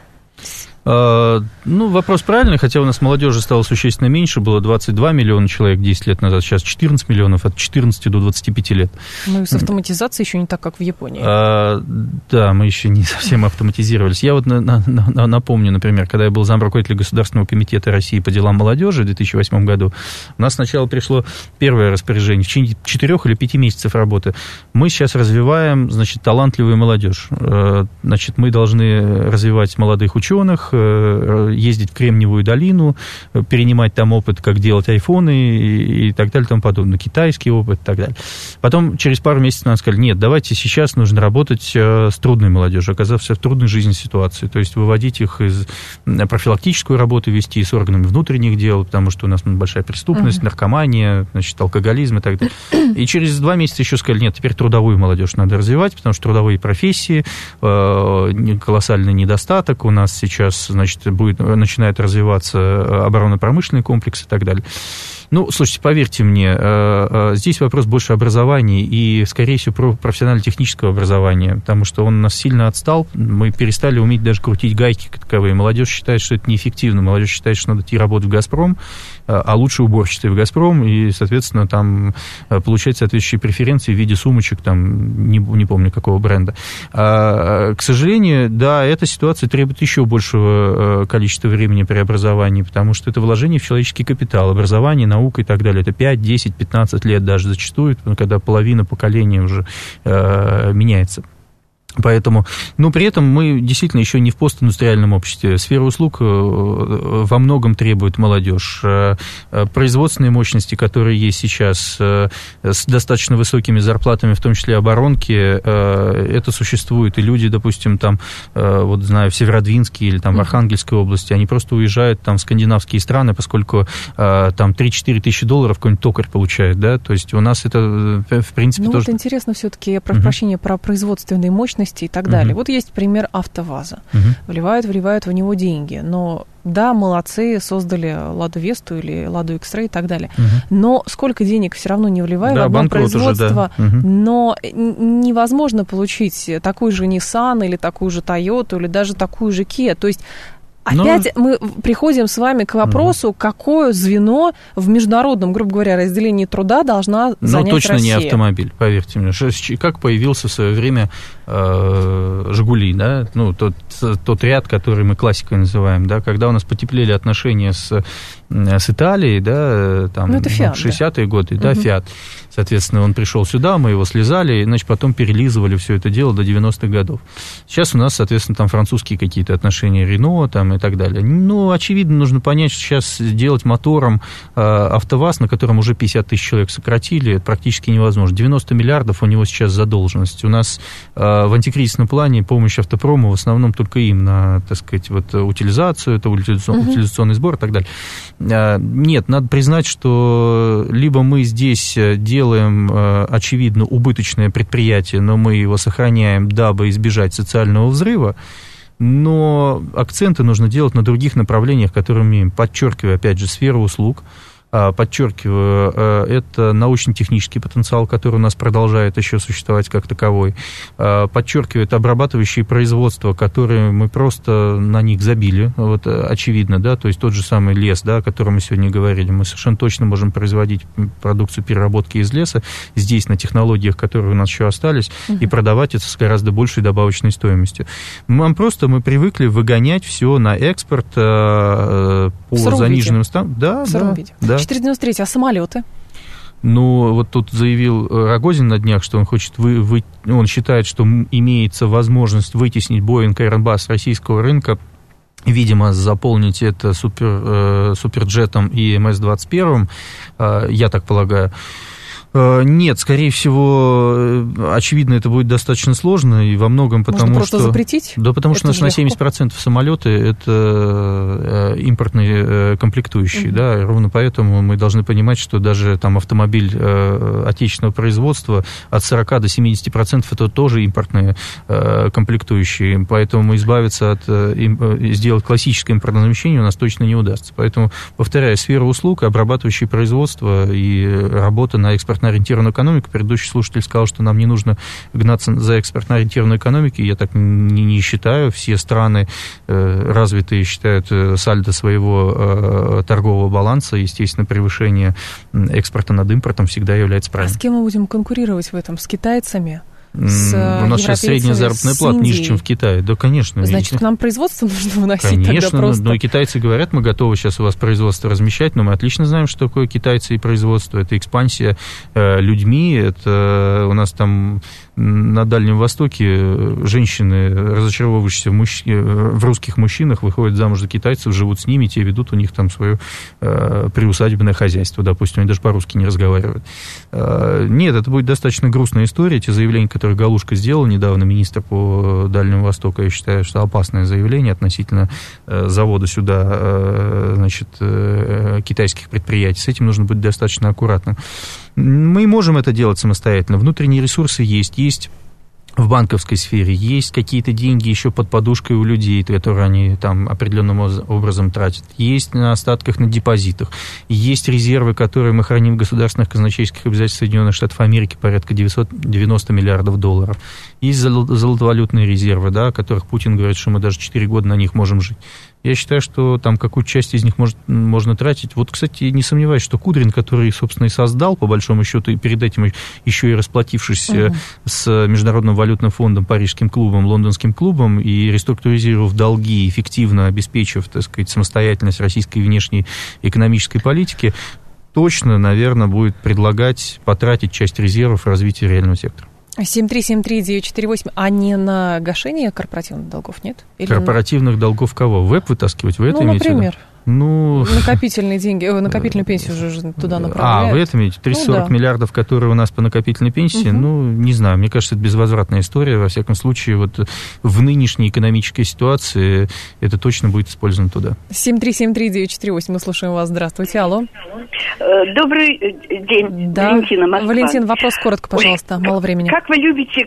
Вопрос правильный, хотя у нас молодежи стало существенно меньше, было 22 миллиона человек 10 лет назад, сейчас 14 миллионов, от 14 до 25 лет. Ну и с автоматизацией еще не так, как в Японии. Да, мы еще не совсем автоматизировались. Я вот напомню, например, когда я был замруководителя Государственного комитета России по делам молодежи в 2008 году, у нас сначала пришло первое распоряжение, в течение 4 или 5 месяцев работы. Мы сейчас развиваем, значит, талантливую молодежь. Значит, мы должны развивать молодых ученых, ездить в Кремниевую долину, перенимать там опыт, как делать айфоны и так далее, и тому подобное, китайский опыт и так далее. Потом через пару месяцев нам сказали, нет, давайте сейчас нужно работать с трудной молодежью, оказавшись в трудной жизненной ситуации, то есть выводить их из профилактическую работу, вести с органами внутренних дел, потому что у нас большая преступность, наркомания, значит, алкоголизм и так далее. И через 2 месяца еще сказали, нет, теперь трудовую молодежь надо развивать, потому что трудовые профессии, колоссальный недостаток, у нас сейчас, значит, начинает развиваться оборонно-промышленный комплекс и так далее. Ну, слушайте, поверьте мне, здесь вопрос больше образования и, скорее всего, профессионально-технического образования, потому что он у нас сильно отстал, мы перестали уметь даже крутить гайки как таковые. Молодежь считает, что это неэффективно, молодежь считает, что надо идти работать в «Газпром», а лучше уборщицей в «Газпром», и, соответственно, там получать соответствующие преференции в виде сумочек, там, не помню, какого бренда. К сожалению, да, эта ситуация требует еще большего количества времени при образовании, потому что это вложение в человеческий капитал, образование, наука и так далее. Это 5, 10, 15 лет даже зачастую, когда половина поколения уже меняется. Поэтому, но при этом мы действительно еще не в постиндустриальном обществе. Сфера услуг во многом требует молодежь. Производственные мощности, которые есть сейчас, с достаточно высокими зарплатами, в том числе оборонки, это существует. И люди, допустим, там, вот знаю, в Северодвинске или там в Архангельской области, они просто уезжают там в скандинавские страны, поскольку там 3-4 тысячи долларов какой-нибудь токарь получает, да, то есть у нас это, в принципе, ну, тоже... вот интересно все-таки, я прошу прощения, про производственные мощности и так далее. Вот есть пример АвтоВАЗа. Вливают в него деньги, но да, молодцы, создали Ладу Весту или Ладу X-Ray и так далее. Но сколько денег все равно не вливают в одно производство, уже, да. Но невозможно получить такой же Nissan или такую же Toyota или даже такую же Kia. То есть опять мы приходим с вами к вопросу, какое звено в международном, грубо говоря, разделении труда должна занять точно Россия. Не автомобиль, поверьте мне. Как появился в свое время «Жигули», да? Ну, тот ряд, который мы классикой называем, да? Когда у нас потеплели отношения с Италией, да, там, это Fiat, 60-е годы, да, Fiat. Соответственно, он пришел сюда, мы его слезали, и, значит, потом перелизывали все это дело до 90-х годов. Сейчас у нас, соответственно, там французские какие-то отношения, Рено там и так далее. Ну, очевидно, нужно понять, что сейчас делать мотором АвтоВАЗ, на котором уже 50 тысяч человек сократили, это практически невозможно. 90 миллиардов у него сейчас задолженность. У нас в антикризисном плане помощь автопрому в основном только им на, так сказать, вот утилизацию, это утилизационный сбор и так далее. Нет, надо признать, что либо мы здесь делаем, очевидно, убыточное предприятие, но мы его сохраняем, дабы избежать социального взрыва, но акценты нужно делать на других направлениях, которые мы имеем. Подчеркиваю, опять же, сферу услуг. Подчеркиваю, это научно-технический потенциал, который у нас продолжает еще существовать как таковой. Подчеркиваю, это обрабатывающие производства, которые мы просто на них забили, вот, очевидно, да, то есть тот же самый лес, да, о котором мы сегодня говорили, мы совершенно точно можем производить продукцию переработки из леса здесь, на технологиях, которые у нас еще остались, и продавать это с гораздо большей добавочной стоимостью. Мы привыкли выгонять все на экспорт по заниженным ставкам. Да. 493, а самолеты? Ну, вот тут заявил Рогозин на днях, что он хочет он считает, что имеется возможность вытеснить Boeing и Airbus с российского рынка, видимо, заполнить это суперджетом и МС-21, я так полагаю. Нет, скорее всего, очевидно, это будет достаточно сложно, и во многом потому, можно просто запретить? Да, потому что у нас на 70% самолеты это импортные комплектующие, да, ровно поэтому мы должны понимать, что даже там автомобиль отечественного производства от 40 до 70% это тоже импортные комплектующие, поэтому избавиться от сделать классическое импортное замещение у нас точно не удастся. Поэтому, повторяю, сфера услуг, обрабатывающие производство и работа на экспортно-ориентированную экономику. Предыдущий слушатель сказал, что нам не нужно гнаться за экспортно-ориентированной экономикой. Я так не считаю. Все страны развитые считают сальдо своего торгового баланса. Естественно, превышение экспорта над импортом всегда является правильным. А с кем мы будем конкурировать в этом? С китайцами? У нас сейчас средняя заработная плата ниже, чем в Китае. Да, конечно. Значит, к нам производство нужно выносить конечно, тогда просто. Но и китайцы говорят, мы готовы сейчас у вас производство размещать, но мы отлично знаем, что такое китайцы и производство. Это экспансия людьми, это у нас там на Дальнем Востоке женщины, разочаровывающиеся в русских мужчинах, выходят замуж за китайцев, живут с ними, те ведут у них там свое приусадебное хозяйство, допустим, они даже по-русски не разговаривают. Нет, это будет достаточно грустная история. Те заявления, которые Галушка сделал недавно, министр по Дальнему Востоку, я считаю, что опасное заявление относительно завода сюда, значит, китайских предприятий. С этим нужно быть достаточно аккуратным. Мы можем это делать самостоятельно. Внутренние ресурсы есть в банковской сфере, есть какие-то деньги еще под подушкой у людей, которые они там определенным образом тратят, есть на остатках на депозитах, есть резервы, которые мы храним в государственных казначейских обязательствах Соединенных Штатов Америки, порядка 990 миллиардов долларов. Есть золотовалютные резервы, да, о которых Путин говорит, что мы даже 4 года на них можем жить. Я считаю, что там какую-то часть из них можно тратить. Вот, кстати, не сомневаюсь, что Кудрин, который, собственно, и создал, по большому счету, и перед этим еще и расплатившись с Международным валютным фондом, Парижским клубом, Лондонским клубом, и реструктуризировав долги, эффективно обеспечив, так сказать, самостоятельность российской внешней экономической политики, точно, наверное, будет предлагать потратить часть резервов в развитие реального сектора. 7373948, а не на гашение корпоративных долгов, нет? Или корпоративных долгов кого? Веб вытаскивать? Вы это имеете в виду? Например. Накопительные деньги, накопительную пенсию уже туда направляют. Вы это имеете? 340 миллиардов, которые у нас по накопительной пенсии, не знаю, мне кажется, это безвозвратная история. Во всяком случае, вот в нынешней экономической ситуации это точно будет использовано туда. 7373948, мы слушаем вас. Здравствуйте, алло. Добрый день, да. Валентина, Москва. Валентин, вопрос коротко, пожалуйста, мало времени. Как вы любите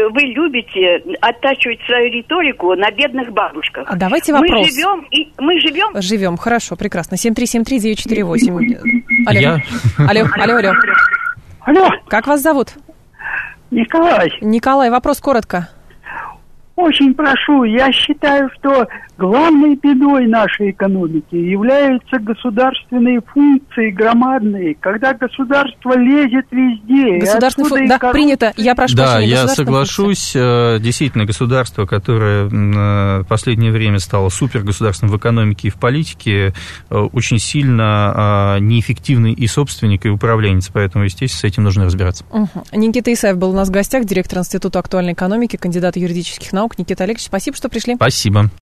оттачивать свою риторику на бедных бабушках? А давайте вопрос. Мы живем? Живем, хорошо, прекрасно. 7373948. Алло. Алло. Как вас зовут? Николай. Николай, вопрос коротко. Очень прошу, я считаю, что главной бедой нашей экономики являются государственные функции громадные, когда государство лезет везде. Государственные функции, да, принято, я прошу прощения. Да, я соглашусь, действительно, государство, которое в последнее время стало супергосударством в экономике и в политике, очень сильно неэффективный и собственник, и управленец, поэтому, естественно, с этим нужно разбираться. Никита Исаев был у нас в гостях, директор Института актуальной экономики, кандидат юридических наук. Никита Олегович, спасибо, что пришли. Спасибо.